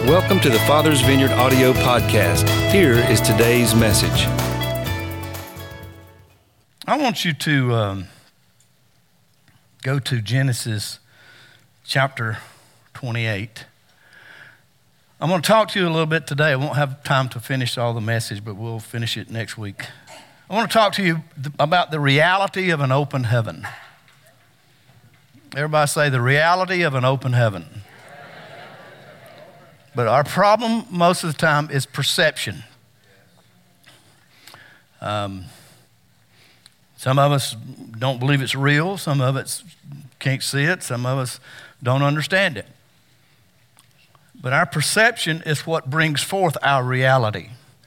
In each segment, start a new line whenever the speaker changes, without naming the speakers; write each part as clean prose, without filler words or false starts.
Welcome to the Father's Vineyard audio podcast. Here is today's message.
I want you to go to Genesis chapter 28. I'm going to talk to you a little bit today. I won't have time to finish all the message, but we'll finish it next week. I want to talk to you about the reality of an open heaven. Everybody say the reality of an open heaven. But our problem most of the time is perception. Some of us don't believe it's real. Some of us can't see it. Some of us don't understand it. But our perception is what brings forth our reality.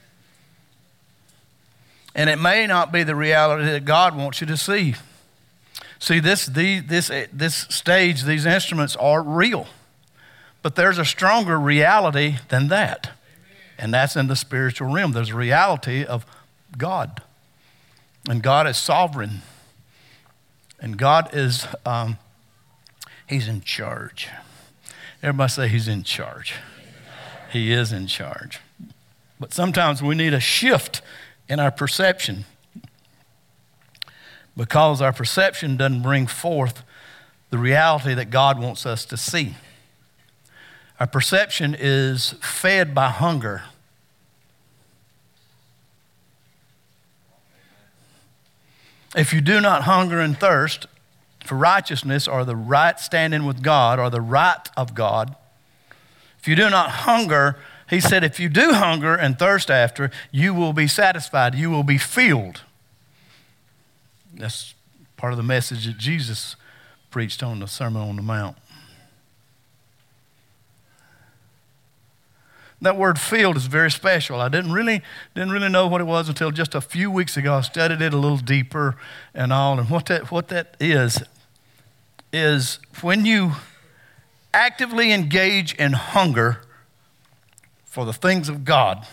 And it may not be the reality that God wants you to see. See, this stage, these instruments are real. But there's a stronger reality than that. And that's in the spiritual realm. There's a reality of God. And God is sovereign. And God is, He's in charge. Everybody say He's in charge. He is in charge. But sometimes we need a shift in our perception because our perception doesn't bring forth the reality that God wants us to see. Our perception is fed by hunger. If you do not hunger and thirst for righteousness or the right standing with God or the right of God, if you do not hunger, he said, if you do hunger and thirst after, you will be satisfied. You will be filled. That's part of the message that Jesus preached on the Sermon on the Mount. That word filled is very special. I didn't really know what it was until just a few weeks ago. I studied it a little deeper and all. And what that is when you actively engage in hunger for the things of God,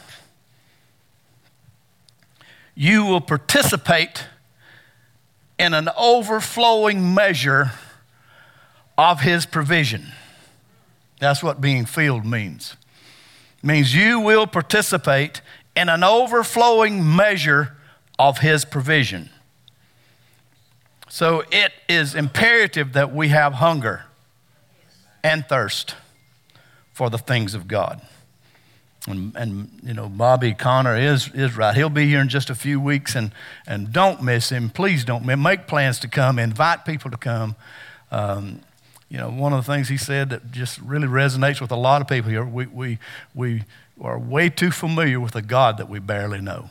you will participate in an overflowing measure of His provision. That's what being filled means. It means you will participate in an overflowing measure of His provision. So it is imperative that we have hunger and thirst for the things of God. And you know, Bobby Connor is right. He'll be here in just a few weeks, and don't miss him. Please don't miss. Make plans to come. Invite people to come. You know, one of the things he said that just really resonates with a lot of people here, we are way too familiar with a God that we barely know.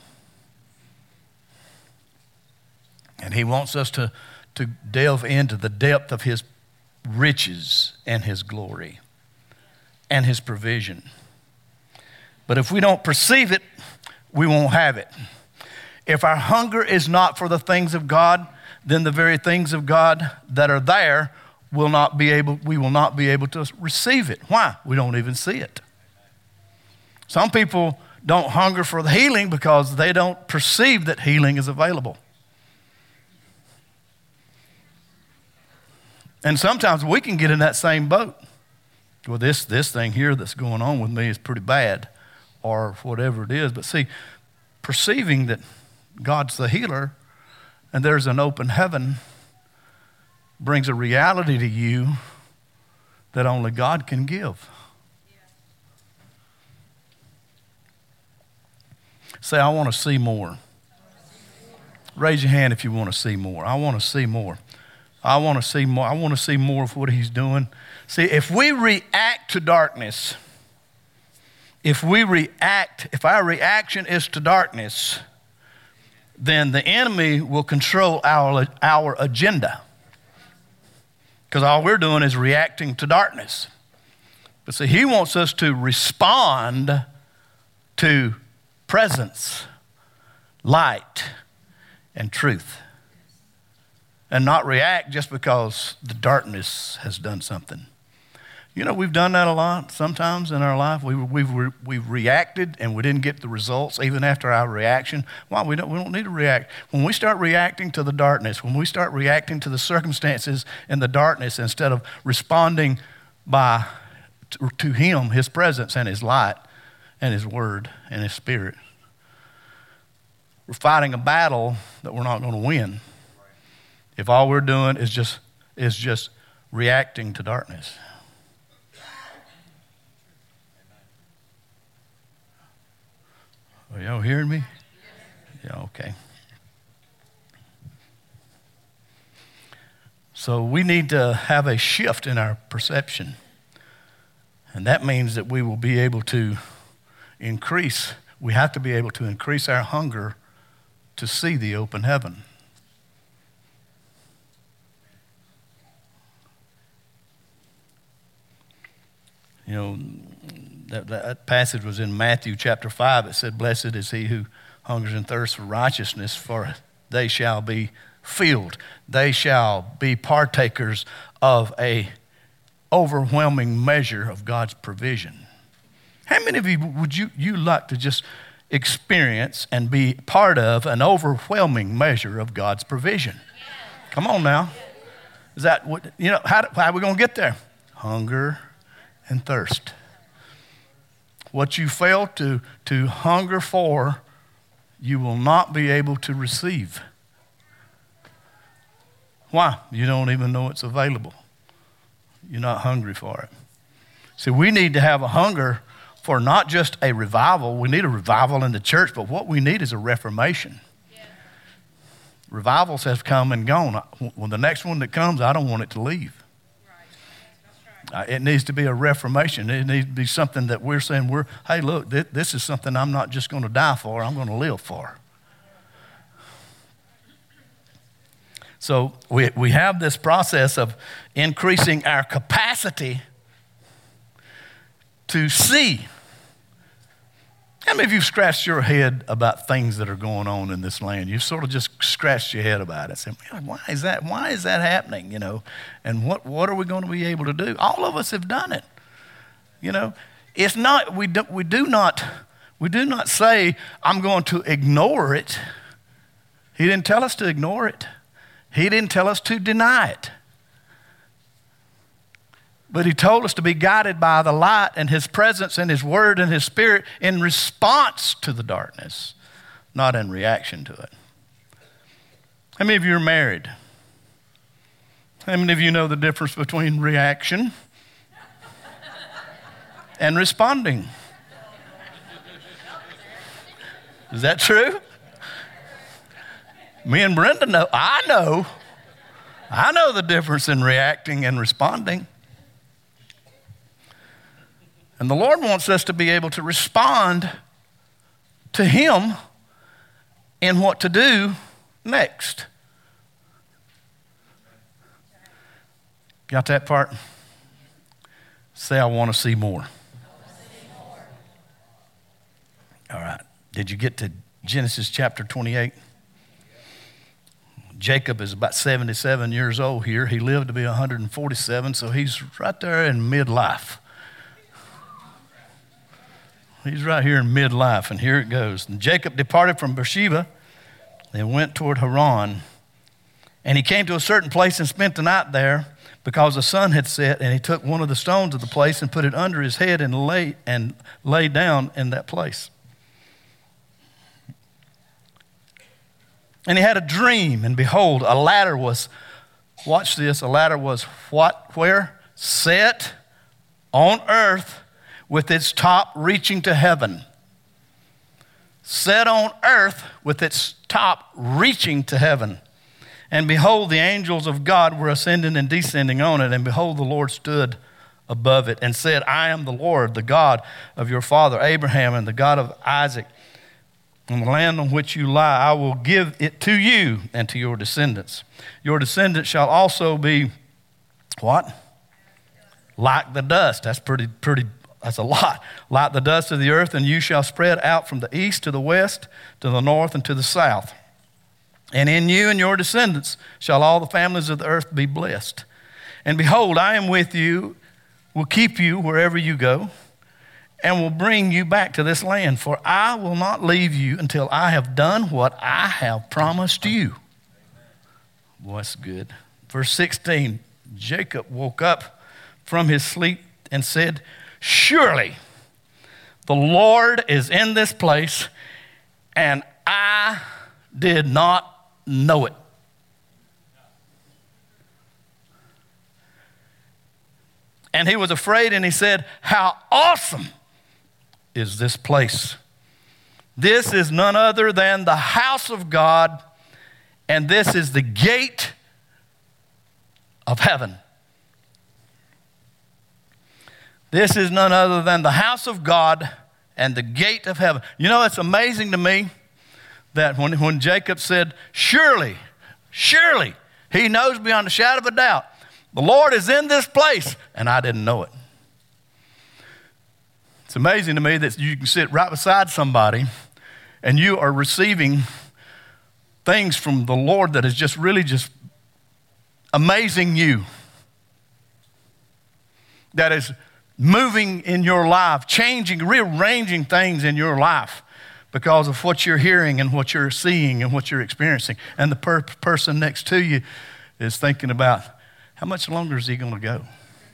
And He wants us to delve into the depth of His riches and His glory and His provision. But if we don't perceive it, we won't have it. If our hunger is not for the things of God, then the very things of God that are there we will not be able to receive it. Why? We don't even see it. Some people don't hunger for the healing because they don't perceive that healing is available. And sometimes we can get in that same boat. Well, this thing here that's going on with me is pretty bad, or whatever it is. But see, perceiving that God's the healer and there's an open heaven brings a reality to you that only God can give. Say, I want to see more. Raise your hand if you want to see more. I want to see more. I want to see more. I want to see more of what He's doing. See, if we react to darkness, if our reaction is to darkness, then the enemy will control our agenda. Because all we're doing is reacting to darkness. But see, he wants us to respond to presence, light, and truth. And not react just because the darkness has done something. You know, we've done that a lot sometimes in our life. We've reacted and we didn't get the results even after our reaction. Why? We don't need to react. When we start reacting to the darkness, when we start reacting to the circumstances in the darkness instead of responding by to him, his presence and his light and his word and his spirit. We're fighting a battle that we're not going to win if all we're doing is just reacting to darkness. Are y'all hearing me? Yeah, okay. So we need to have a shift in our perception. And that means that we will be able to we have to be able to increase our hunger to see the open heaven. You know, that passage was in Matthew chapter 5. It said, "Blessed is he who hungers and thirsts for righteousness, for they shall be filled." They shall be partakers of a overwhelming measure of God's provision. How many of you would you like to just experience and be part of an overwhelming measure of God's provision? Come on now. Is that what, how are we going to get there? Hunger and thirst. What you fail to hunger for, you will not be able to receive. Why? You don't even know it's available. You're not hungry for it. See, we need to have a hunger for not just a revival. We need a revival in the church, but what we need is a reformation. Yeah. Revivals have come and gone. Well, the next one that comes, I don't want it to leave. Right. It needs to be a reformation. It needs to be something that we're saying, hey, look, this is something I'm not just going to die for, I'm going to live for. So we have this process of increasing our capacity to see. How many of you scratched your head about things that are going on in this land? You've sort of just scratched your head about it. Said, why is that? Why is that happening? And what are we going to be able to do? All of us have done it. It's not. We do not say I'm going to ignore it. He didn't tell us to ignore it. He didn't tell us to deny it. But he told us to be guided by the light and his presence and his word and his spirit in response to the darkness, not in reaction to it. How many of you are married? How many of you know the difference between reaction and responding? Is that true? Me and Brenda know. I know the difference in reacting and responding. And the Lord wants us to be able to respond to him in what to do next. Got that part? Say, I want to see more. All right. Did you get to Genesis chapter 28? Jacob is about 77 years old here. He lived to be 147, so he's right there in midlife. He's right here in midlife, and here it goes. And Jacob departed from Beersheba and went toward Haran. And he came to a certain place and spent the night there because the sun had set, and he took one of the stones of the place and put it under his head and lay down in that place. And he had a dream, and behold, a ladder was, watch this, a ladder was what, where? Set on earth with its top reaching to heaven. Set on earth with its top reaching to heaven. And behold, the angels of God were ascending and descending on it. And behold, the Lord stood above it and said, I am the Lord, the God of your father Abraham and the God of Isaac. And the land on which you lie, I will give it to you and to your descendants. Your descendants shall also be, what? Like the dust. That's that's a lot. Like the dust of the earth, and you shall spread out from the east to the west, to the north and to the south. And in you and your descendants shall all the families of the earth be blessed. And behold, I am with you, will keep you wherever you go, and will bring you back to this land. For I will not leave you until I have done what I have promised you. Boy, that's good. Verse 16, Jacob woke up from his sleep and said, surely the Lord is in this place, and I did not know it. And he was afraid, and he said, how awesome is this place? This is none other than the house of God, and this is the gate of heaven. This is none other than the house of God and the gate of heaven. You know, it's amazing to me that when Jacob said, surely, surely, he knows beyond a shadow of a doubt, the Lord is in this place, and I didn't know it. It's amazing to me that you can sit right beside somebody and you are receiving things from the Lord that is just really just amazing you. That is moving in your life, changing, rearranging things in your life because of what you're hearing and what you're seeing and what you're experiencing. And the person next to you is thinking about, how much longer is he going to go?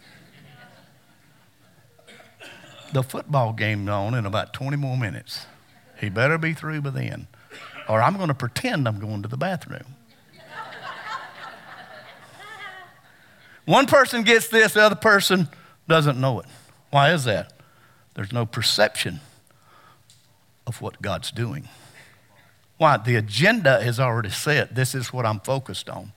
The football game's on in about 20 more minutes. He better be through by then, or I'm going to pretend I'm going to the bathroom. One person gets this, the other person doesn't know it. Why is that? There's no perception of what God's doing. Why? The agenda is already set. This is what I'm focused on.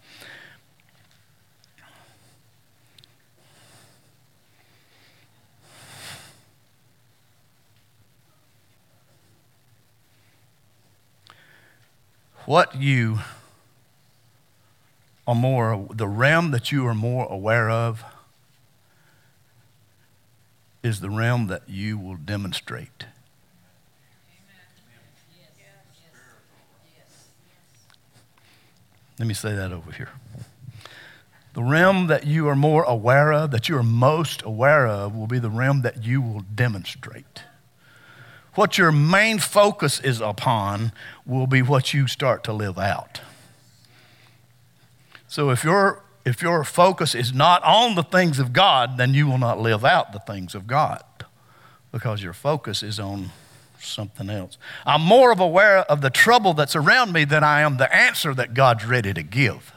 What you are more, the realm that you are more aware of is the realm that you will demonstrate. Let me say that over here. The realm that you are more aware of, that you are most aware of, will be the realm that you will demonstrate. What your main focus is upon will be what you start to live out. So if your focus is not on the things of God, then you will not live out the things of God because your focus is on something else. I'm more aware of the trouble that's around me than I am the answer that God's ready to give.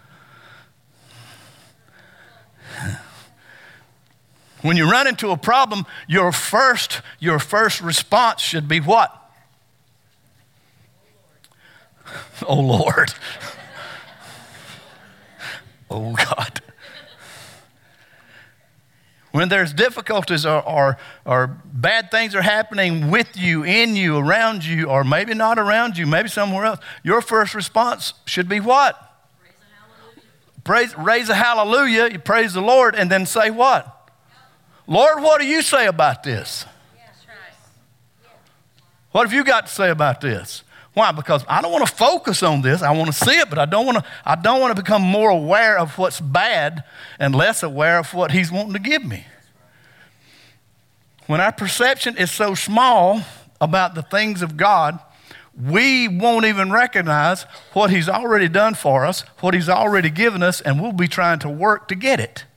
When you run into a problem, your first response should be what? Oh, Lord. Oh, God. When there's difficulties or bad things are happening with you, in you, around you, or maybe not around you, maybe somewhere else, your first response should be what? Raise a hallelujah. You praise the Lord, and then say what? Lord, what do you say about this? What have you got to say about this? Why? Because I don't want to focus on this. I want to see it, but I don't want to become more aware of what's bad and less aware of what he's wanting to give me. When our perception is so small about the things of God, we won't even recognize what he's already done for us, what he's already given us, and we'll be trying to work to get it.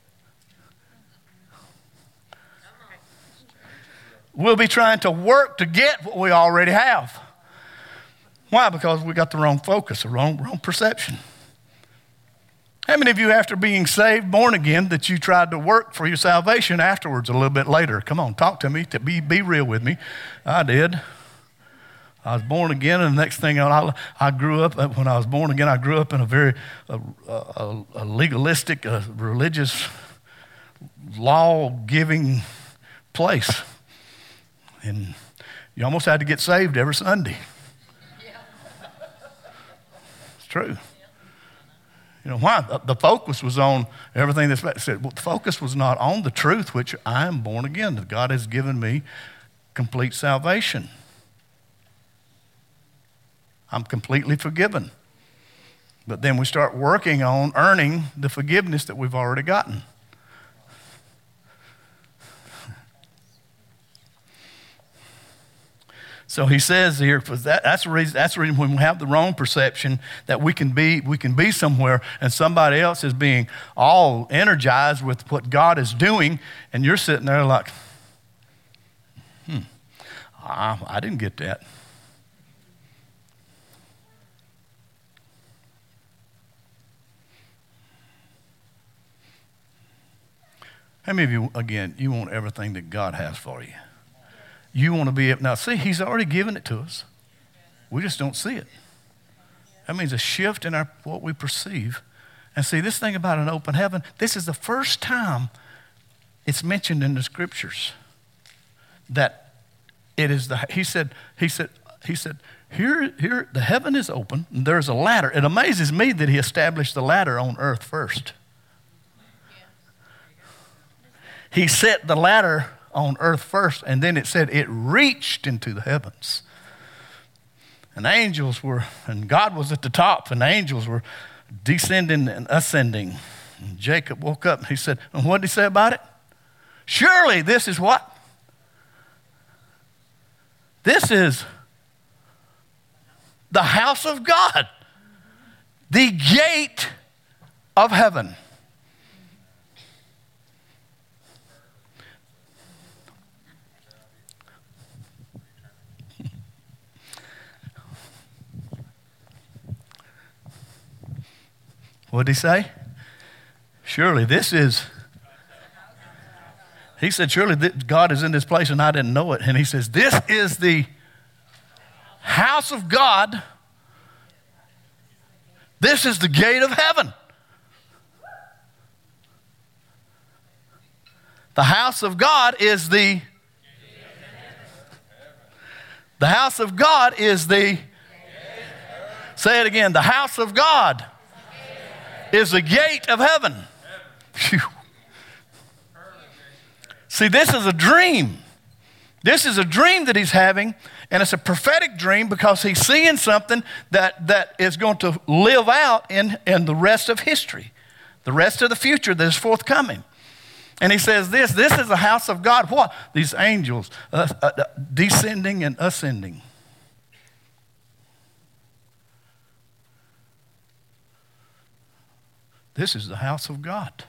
We'll be trying to work to get what we already have. Why? Because we got the wrong focus, the wrong perception. How many of you, after being saved, born again, that you tried to work for your salvation afterwards a little bit later? Come on, talk to me. Be real with me. I did. I was born again, and the next thing I grew up, when I was born again, I grew up in a very legalistic, religious, law-giving place. And you almost had to get saved every Sunday. It's true. You know why? The focus was on everything that's said. The focus was not on the truth, which I am born again, that God has given me complete salvation. I'm completely forgiven. But then we start working on earning the forgiveness that we've already gotten. So he says here, that's the reason when we have the wrong perception that we can be somewhere and somebody else is being all energized with what God is doing, and you're sitting there like, I didn't get that. How many of you, again, you want everything that God has for you? You want to be, now see, he's already given it to us. We just don't see it. That means a shift in what we perceive. And see, this thing about an open heaven, this is the first time it's mentioned in the scriptures that it is he said, here the heaven is open, and there's a ladder. It amazes me that he established the ladder on earth first. He set the ladder on earth first, and then it said it reached into the heavens. And angels were, and God was at the top, and the angels were descending and ascending. And Jacob woke up and he said, and what did he say about it? Surely this is what? This is the house of God, the gate of heaven. What did he say? Surely this is, he said, surely God is in this place and I didn't know it. And he says, this is the house of God. This is the gate of heaven. The house of God is the house of God is the, say it again, the house of God is the gate of heaven. Phew. See, this is a dream. This is a dream that he's having, and it's a prophetic dream because he's seeing something that is going to live out in the rest of history, the rest of the future that is forthcoming. And he says this is the house of God. What? These angels descending and ascending. This is the house of God.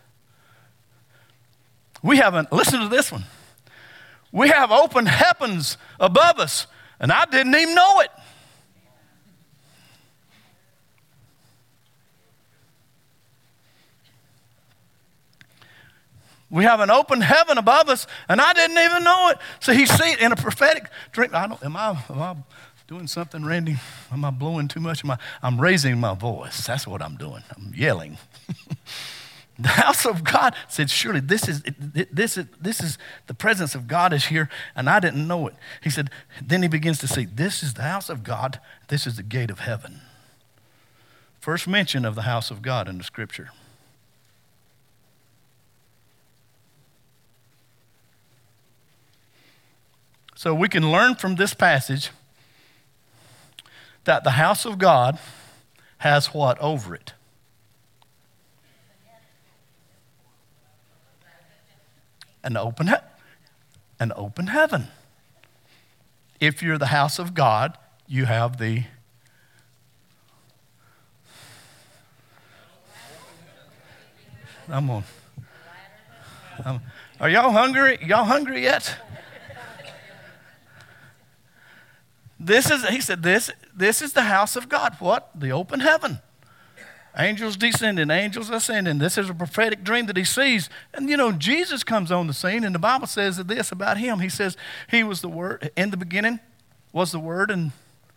Listen to this one. We have open heavens above us, and I didn't even know it. We have an open heaven above us, and I didn't even know it. So he see it in a prophetic dream. Am I doing something, Randy? Am I blowing too much? I'm raising my voice. That's what I'm doing. I'm yelling. The house of God said, surely this is the presence of God is here, and I didn't know it. He said, then he begins to see, this is the house of God, this is the gate of heaven. First mention of the house of God in the scripture. So we can learn from this passage that the house of God has what over it? An open heaven. If you're the house of God, you have the are y'all hungry? Y'all hungry yet? He said, this is the house of God. What? The open heaven. Angels descending, angels ascending. This is a prophetic dream that he sees. And Jesus comes on the scene, and the Bible says this about him. He says, he was the Word. In the beginning was the Word, and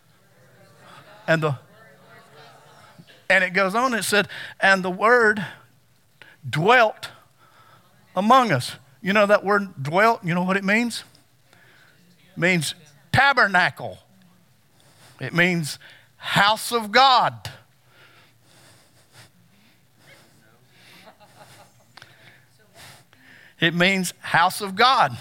it goes on, it said, and the Word dwelt among us. You know that word dwelt, you know what it means? It means tabernacle. It means house of God. It means house of God.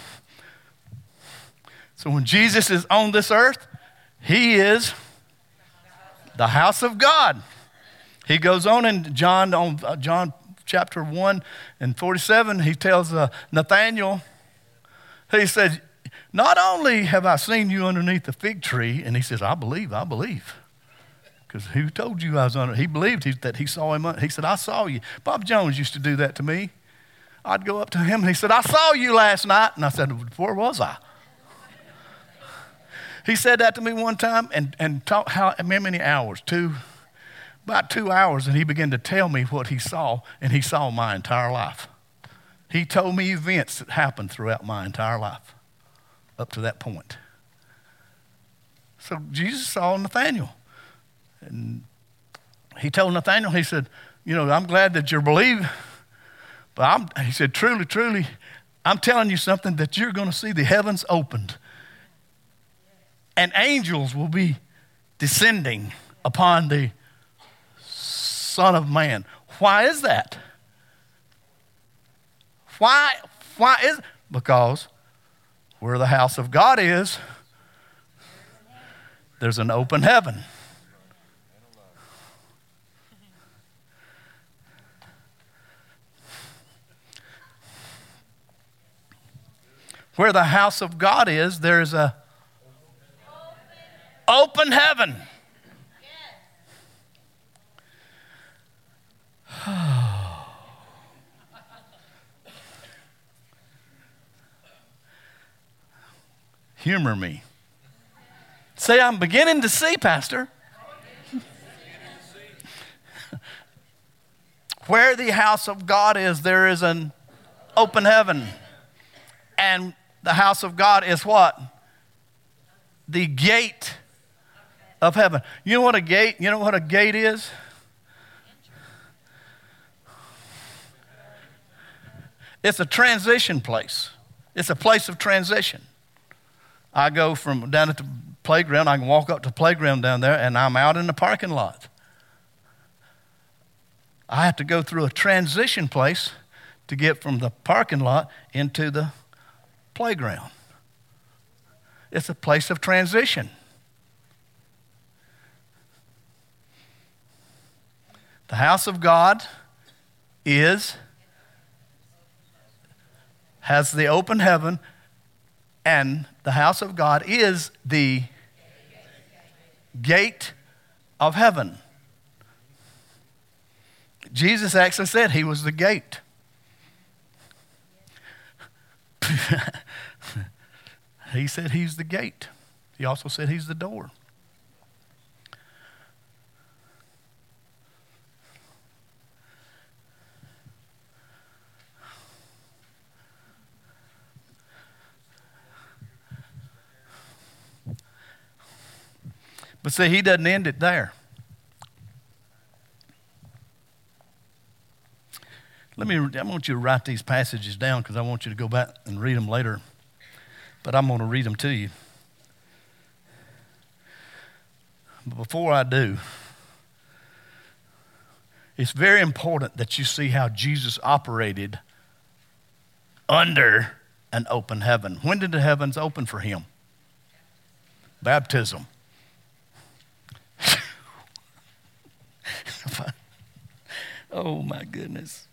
So when Jesus is on this earth, he is the house of God. He goes on in John chapter 1 and 47, he tells Nathanael, he says, not only have I seen you underneath the fig tree, and he says, I believe. Because who told you I was under? He believed that he saw him. He said, I saw you. Bob Jones used to do that to me. I'd go up to him and he said, I saw you last night. And I said, where was I? He said that to me one time and talked how many hours? About 2 hours, and he began to tell me what he saw, and he saw my entire life. He told me events that happened throughout my entire life up to that point. So Jesus saw Nathanael, and he told Nathanael, he said, I'm glad that you're believing, but he said, truly, truly, I'm telling you something, that you're going to see the heavens opened, and angels will be descending upon the Son of Man. Why is that? Why is it? Because where the house of God is, there's an open heaven. Where the house of God is, there's a open heaven. Humor me. Say, I'm beginning to see, Pastor. Where the house of God is, there is an open heaven. And the house of God is what? The gate of heaven. You know what a gate is? It's a transition place. It's a place of transition. I go from down at the playground, I can walk up to the playground down there, and I'm out in the parking lot. I have to go through a transition place to get from the parking lot into the playground. It's a place of transition. The house of God has the open heaven, and the house of God is the gate of heaven. Jesus actually said he was the gate. He said he's the gate. He also said he's the door. But see, he doesn't end it there. I want you to write these passages down because I want you to go back and read them later. But I'm going to read them to you. But before I do, it's very important that you see how Jesus operated under an open heaven. When did the heavens open for him? Baptism. Oh my goodness.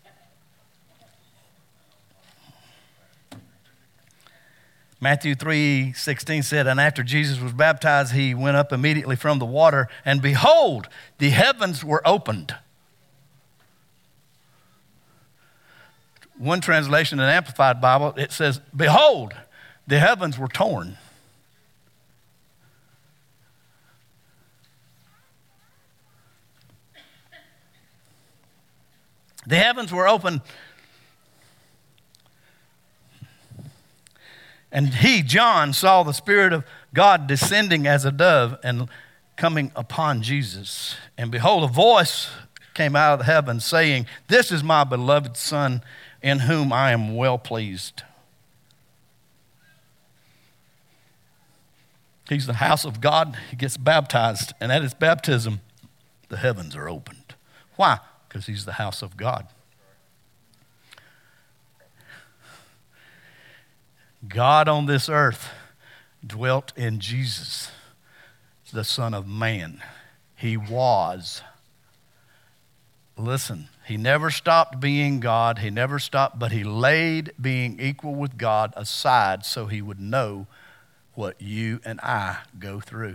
Matthew 3:16 said, and after Jesus was baptized, he went up immediately from the water, and behold, the heavens were opened. One translation, an Amplified Bible, it says, behold, the heavens were torn. The heavens were open, and he, John, saw the Spirit of God descending as a dove and coming upon Jesus. And behold, a voice came out of the heavens saying, this is my beloved Son, in whom I am well pleased. He's the house of God. He gets baptized, and at his baptism, the heavens are opened. Why? Because he's the house of God. God on this earth dwelt in Jesus, the Son of Man. He was. Listen, he never stopped being God. He never stopped, but he laid being equal with God aside so he would know what you and I go through.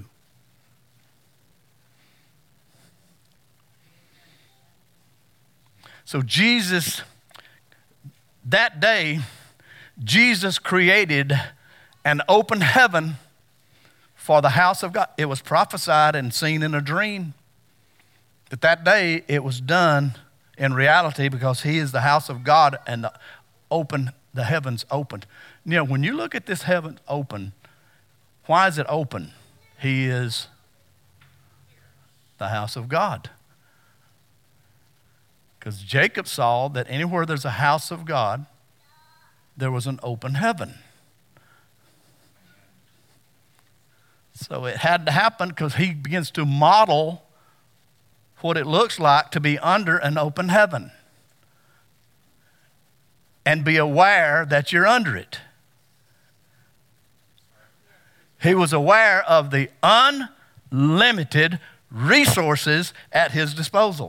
So Jesus, that day, Jesus created an open heaven for the house of God. It was prophesied and seen in a dream that day it was done in reality because he is the house of God and the heavens opened. You know, when you look at this heaven open, why is it open? He is the house of God. Because Jacob saw that anywhere there's a house of God, there was an open heaven. So it had to happen because he begins to model what it looks like to be under an open heaven and be aware that you're under it. He was aware of the unlimited resources at his disposal.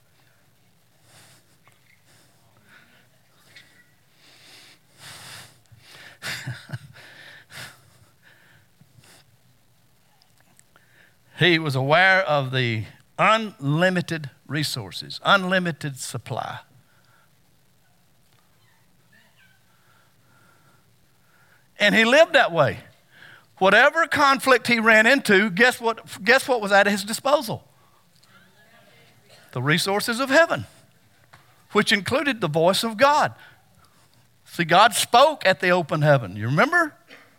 He was aware of the unlimited resources, unlimited supply. And he lived that way. Whatever conflict he ran into, guess what was at his disposal? The resources of heaven, which included the voice of God. See, God spoke at the open heaven. You remember?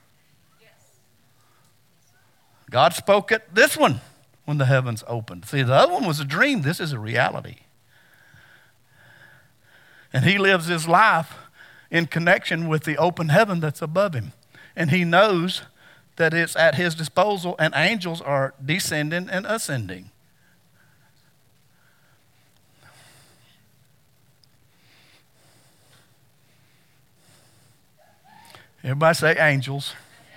God spoke at this one when the heavens opened. See, the other one was a dream. This is a reality. And he lives his life in connection with the open heaven that's above him. And he knows that it's at his disposal and angels are descending and ascending. Everybody say angels.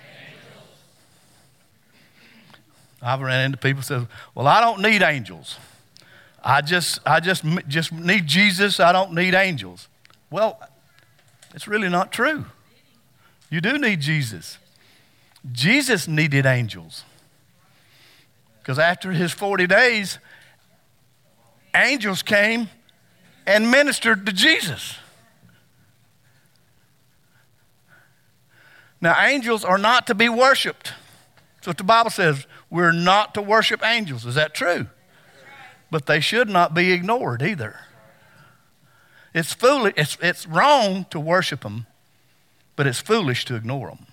I've ran into people who say, well, I don't need angels. I just need Jesus. I don't need angels. Well, it's really not true. You do need Jesus. Jesus needed angels. Because after his 40 days, angels came and ministered to Jesus. Now, angels are not to be worshiped. That's what the Bible says. We're not to worship angels. Is that true? But they should not be ignored either. It's foolish. It's wrong to worship them, but it's foolish to ignore them.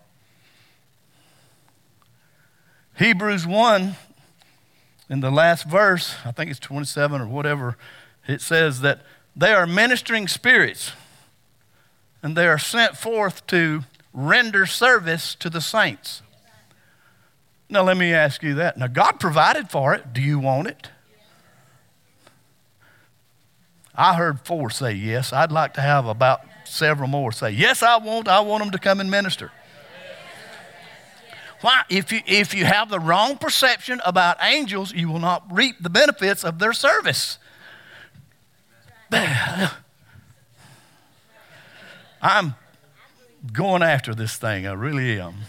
Hebrews 1, in the last verse, I think it's 27 or whatever, it says that they are ministering spirits and they are sent forth to render service to the saints. Now, let me ask you that. Now, God provided for it. Do you want it? I heard 4 say yes. I'd like to have about several more say, yes, I want them to come and minister. Why? If you have the wrong perception about angels, you will not reap the benefits of their service. I'm going after this thing. I really am.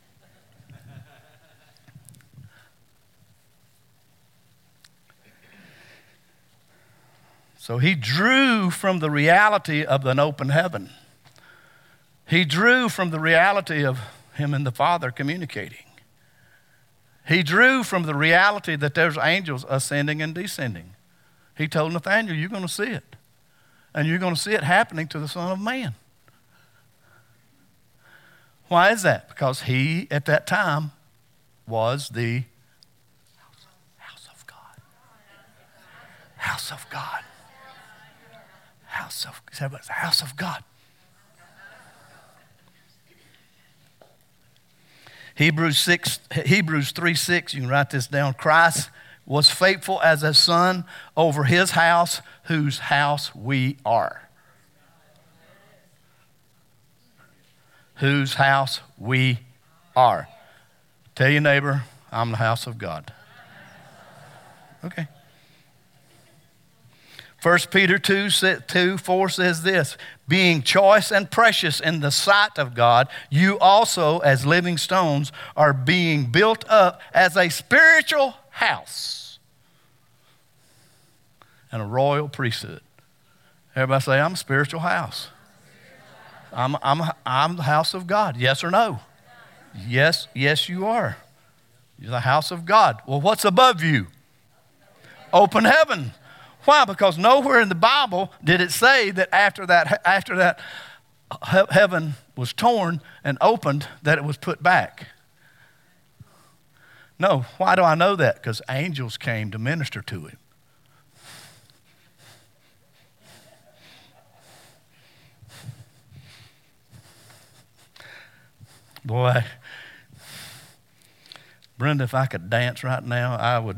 So he drew from the reality of an open heaven. He drew from the reality of him and the Father communicating. He drew from the reality that there's angels ascending and descending. He told Nathanael, you're going to see it. And you're going to see it happening to the Son of Man. Why is that? Because he, at that time, was the house of God. House of God. House of God. Hebrews 3:6, you can write this down. Christ was faithful as a son over his house, whose house we are. Whose house we are. Tell your neighbor, I'm the house of God. Okay. 1 Peter 2:4 says this, being choice and precious in the sight of God, you also as living stones are being built up as a spiritual house and a royal priesthood. Everybody say, I'm a spiritual house. I'm the house of God. Yes or no? Yes, you are. You're the house of God. Well, what's above you? Open heaven. Why? Because nowhere in the Bible did it say that after that heaven was torn and opened, that it was put back. No. Why do I know that? Because angels came to minister to him. Boy, Brenda, if I could dance right now, I would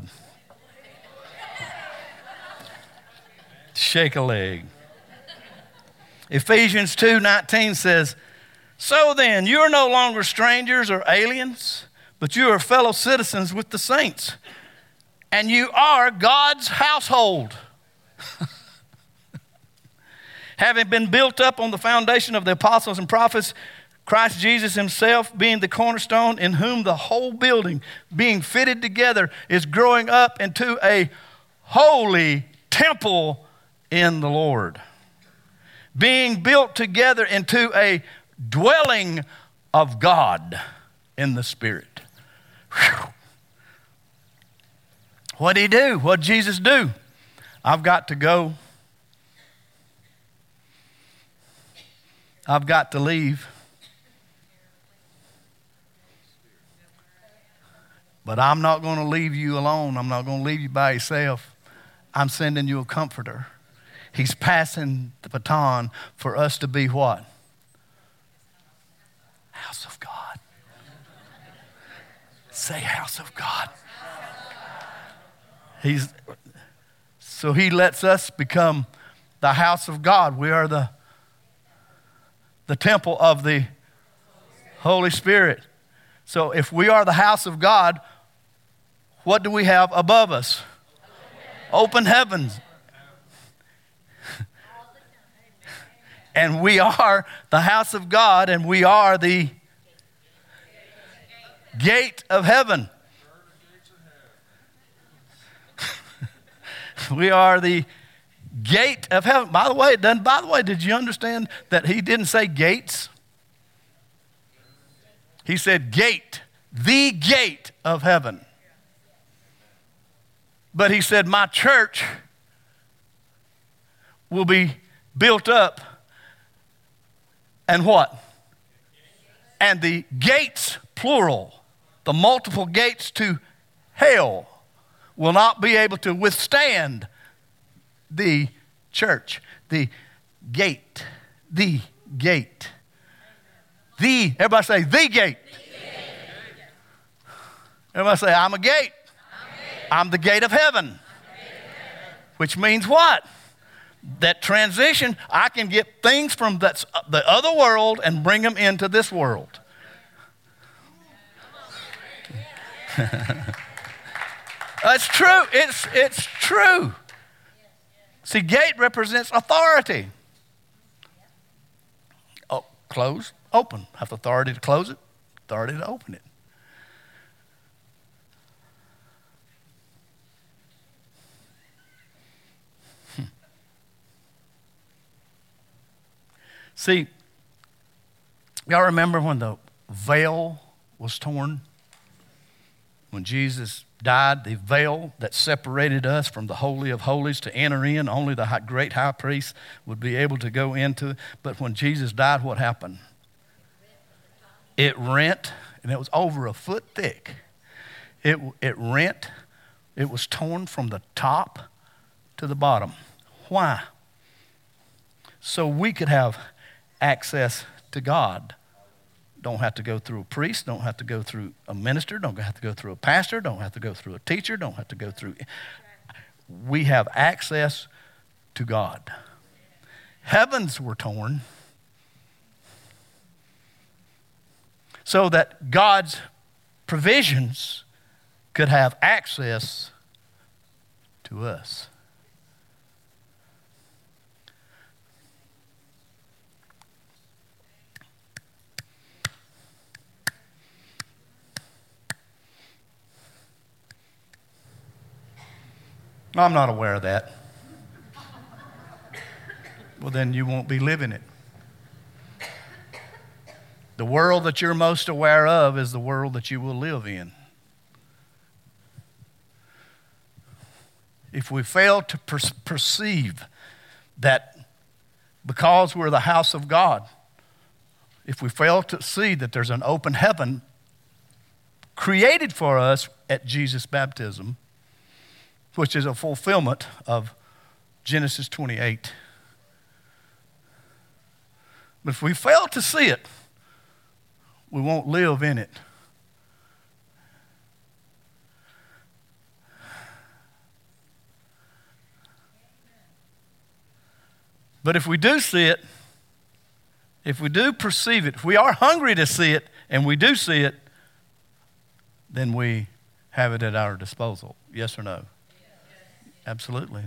shake a leg. Ephesians 2:19 says, "So then, you are no longer strangers or aliens, but you are fellow citizens with the saints, and you are God's household, having been built up on the foundation of the apostles and prophets, Christ Jesus himself being the cornerstone, in whom the whole building, being fitted together, is growing up into a holy temple in the Lord, being built together into a dwelling of God in the Spirit." Whew. What did he do? What did Jesus do? I've got to go. I've got to leave. But I'm not going to leave you alone. I'm not going to leave you by yourself. I'm sending you a comforter. He's passing the baton for us to be what? House of God. Say house of God. So he lets us become the house of God. We are the temple of the Holy Spirit. So if we are the house of God, what do we have above us? Open heavens. And we are the house of God, and we are the gate of heaven. We are the gate of heaven. By the way, did you understand that he didn't say gates? He said gate, the gate of heaven. But he said, my church will be built up, and what? And the gates, plural, the multiple gates to hell will not be able to withstand the church. The gate, the gate. Everybody say, the gate. Everybody say, I'm a gate. I'm the gate of heaven. Which means what? That transition, I can get things from the other world and bring them into this world. It's true. It's true. See, gate represents authority. Oh, close, open. Have the authority to close it, authority to open it. See, y'all remember when the veil was torn? When Jesus died, the veil that separated us from the Holy of Holies to enter in, only the great high priest would be able to go into. But when Jesus died, what happened? It rent, and it was over a foot thick. It rent, it was torn from the top to the bottom. Why? So we could have access to God. Don't have to go through a priest, don't have to go through a minister, don't have to go through a pastor, don't have to go through a teacher, don't have to go through. We have access to God. Heavens were torn so that God's provisions could have access to us. I'm not aware of that. Well, then you won't be living it. The world that you're most aware of is the world that you will live in. if we fail to perceive that because we're the house of God, if we fail to see that there's an open heaven created for us at Jesus' baptism, which is a fulfillment of Genesis 28. But if we fail to see it, we won't live in it. But if we do see it, if we do perceive it, if we are hungry to see it, and we do see it, then we have it at our disposal. Yes or no? Yes. Absolutely.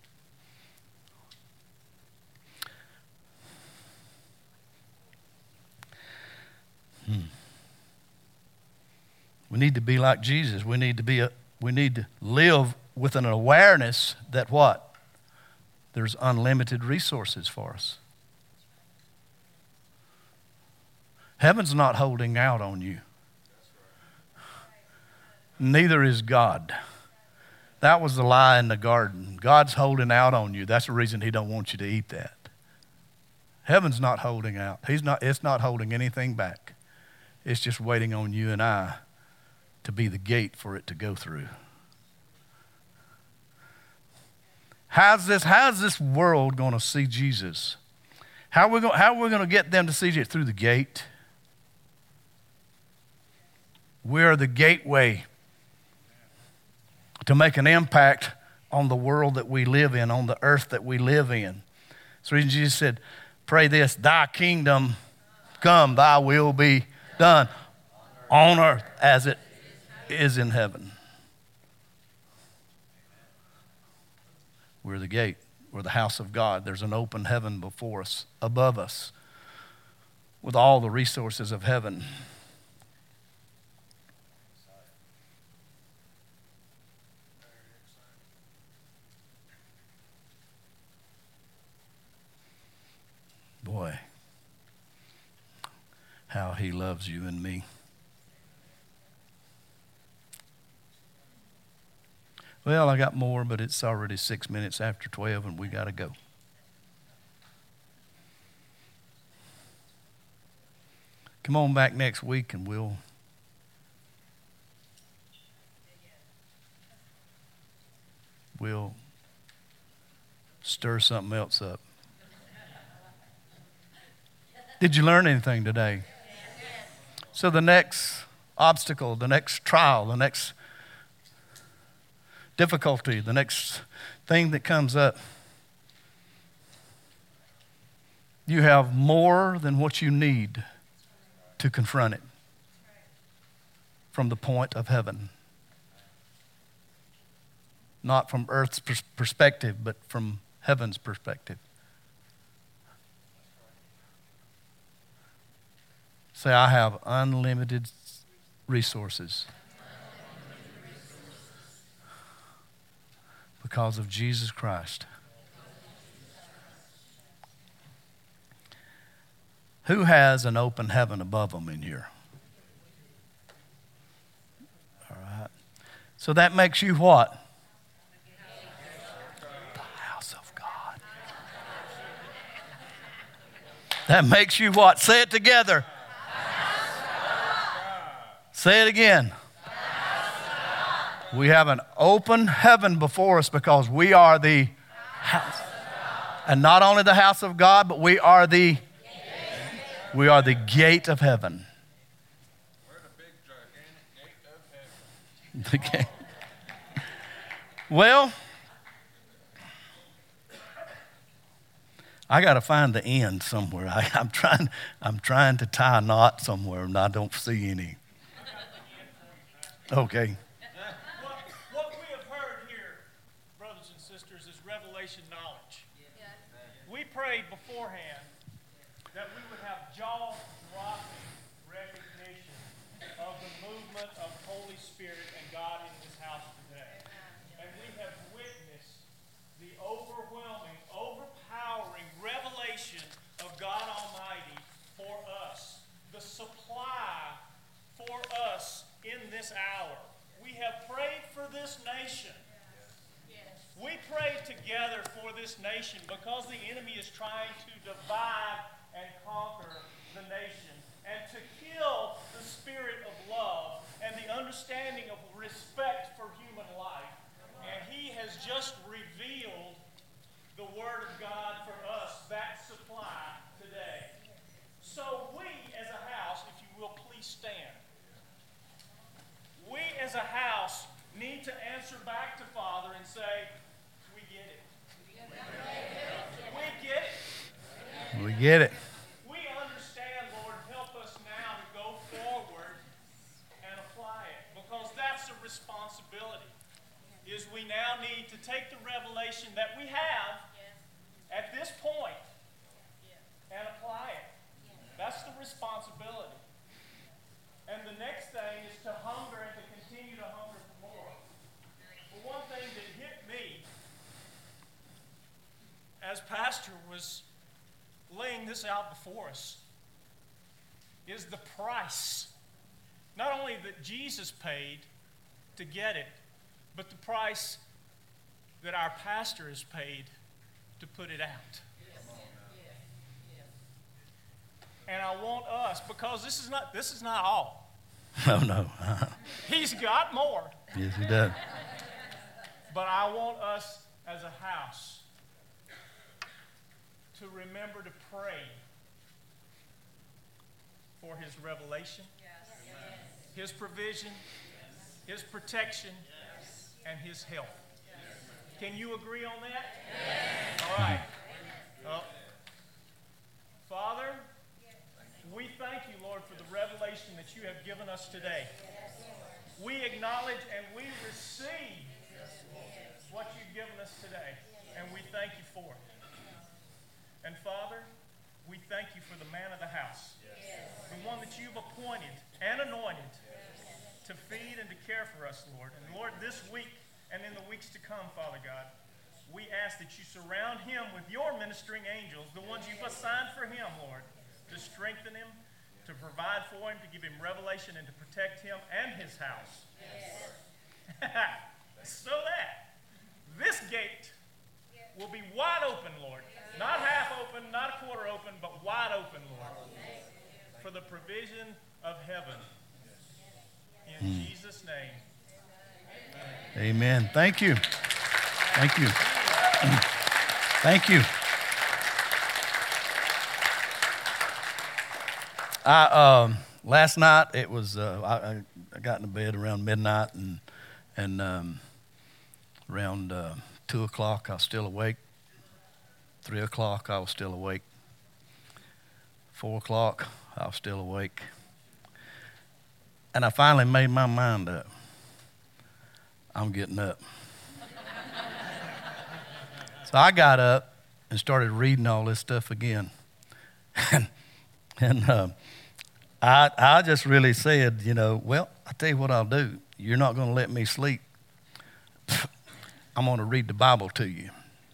We need to be like Jesus. We need to live with an awareness that what? There's unlimited resources for us. Heaven's not holding out on you. Neither is God. That was the lie in the garden. God's holding out on you. That's the reason he don't want you to eat that. Heaven's not holding out. It's not holding anything back. It's just waiting on you and I to be the gate for it to go through. How's this world going to see Jesus? How are we going to get them to see Jesus? Through the gate. We are the gateway to make an impact on the world that we live in, on the earth that we live in. That's the reason Jesus said, pray this, thy kingdom come, thy will be done on earth as it is in heaven. We're the gate. We're the house of God. There's an open heaven before us, above us, with all the resources of heaven. Boy, how he loves you and me. Well, I got more, but it's already 6 minutes after 12 and we got to go. Come on back next week and we'll stir something else up. Did you learn anything today? So the next obstacle, the next trial, the next difficulty, the next thing that comes up, you have more than what you need to confront it from the point of heaven. Not from earth's perspective, but from heaven's perspective. Say, I have unlimited resources. Because of Jesus Christ. Who has an open heaven above them in here? All right. So that makes you what? The house of God. That makes you what? Say it together. Say it again. We have an open heaven before us because we are the house. And not only the house of God, but we are the gate of heaven.
We're the big gigantic gate of heaven.
Well, I got to find the end somewhere. I'm trying to tie a knot somewhere and I don't see any. Okay.
What we have heard here, brothers and sisters, is revelation knowledge. We prayed beforehand that we would have jaw-dropping recognition of the movement of Holy Spirit and God in this house today. And we have witnessed the overwhelming, overpowering revelation of God Almighty for us, the supply for us in this hour. We have prayed for this nation. We pray together for this nation because the enemy is trying to divide and conquer the nation and to kill the spirit of love and the understanding of respect for human life. And he has just revealed the Word of God for us, that supply today. So we as a house, if you will please stand, we as a house need to answer back to Father and say, we get it. We get it.
We get it.
We understand, Lord. Help us now to go forward and apply it, because that's a responsibility. Is we now need to take the revelation that we have at this point and apply it. That's the responsibility. And the next thing is to hunger and to continue to hunger for more. But one thing that hit me as pastor was laying this out before us is the price. Not only that Jesus paid to get it, but the price that our pastor has paid to put it out. And I want us, because this is not all.
No.
He's got more.
Yes, he does.
But I want us as a house to remember to pray for his revelation, his provision, his protection, and his help. Can you agree on that? All right. Well, Father, we thank you, Lord, for the revelation that you have given us today. We acknowledge and we receive what you've given us today, and we thank you for it. And Father, we thank you for the man of the house, the one that you've appointed and anointed to feed and to care for us, Lord. And Lord, this week and in the weeks to come, Father God, we ask that you surround him with your ministering angels, the ones you've assigned for him, Lord, to strengthen him, to provide for him, to give him revelation, and to protect him and his house. So that this gate will be wide open, Lord. Not half open, not a quarter open, but wide open, Lord, for the provision of heaven. In Jesus' name.
Amen. Thank you. Thank you. Thank you. Last night it was I got into bed around midnight and around 2 o'clock I was still awake. 3 o'clock I was still awake. 4 o'clock I was still awake. And I finally made my mind up. I'm getting up. So I got up and started reading all this stuff again. And I just really said, well, I'll tell you what I'll do. You're not going to let me sleep. I'm going to read the Bible to you.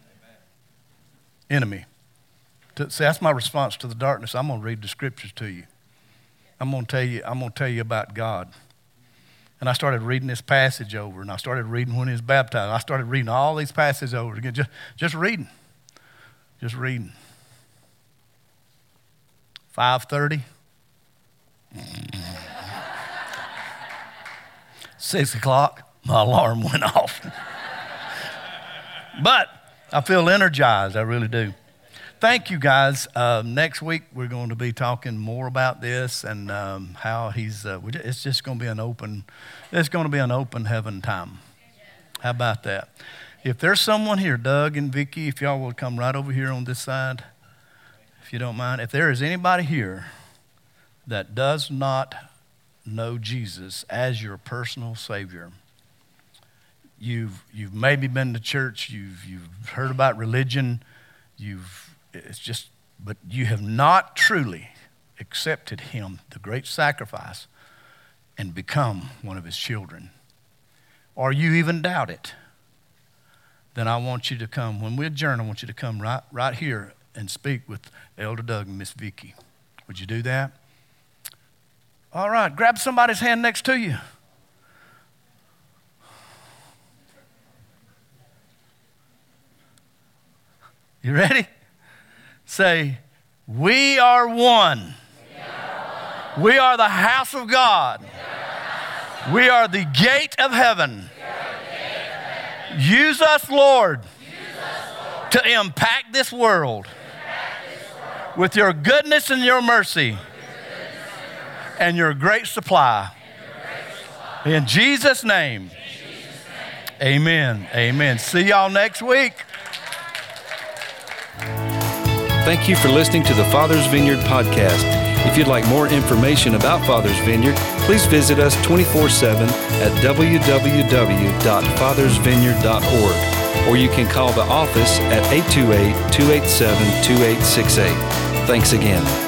Enemy. See, that's my response to the darkness. I'm going to read the scriptures to you. I'm going to tell you about God. And I started reading this passage over, and I started reading when he was baptized. I started reading all these passages over again, just reading. Just reading. 5:30. 6 o'clock, my alarm went off. But I feel energized, I really do. Thank you, guys. Next week we're going to be talking more about this and how he's. It's just going to be an open. It's going to be an open heaven time. How about that? If there's someone here, Doug and Vicky, if y'all will come right over here on this side, if you don't mind. If there is anybody here that does not know Jesus as your personal Savior, you've maybe been to church, you've heard about religion, but you have not truly accepted him, the great sacrifice, and become one of his children, or you even doubt it, then I want you to come. When we adjourn, I want you to come right here and speak with Elder Doug and Miss Vicky. Would you do that? All right, grab somebody's hand next to you. You ready? Say, we are one. We are the house of God. We are the gate of heaven. Use us, Lord, to impact this world with your goodness and your mercy and your great supply. In Jesus' name, amen. Amen. See y'all next week.
Thank you for listening to the Father's Vineyard podcast. If you'd like more information about Father's Vineyard, please visit us 24/7 at www.fathersvineyard.org, or you can call the office at 828-287-2868. Thanks again.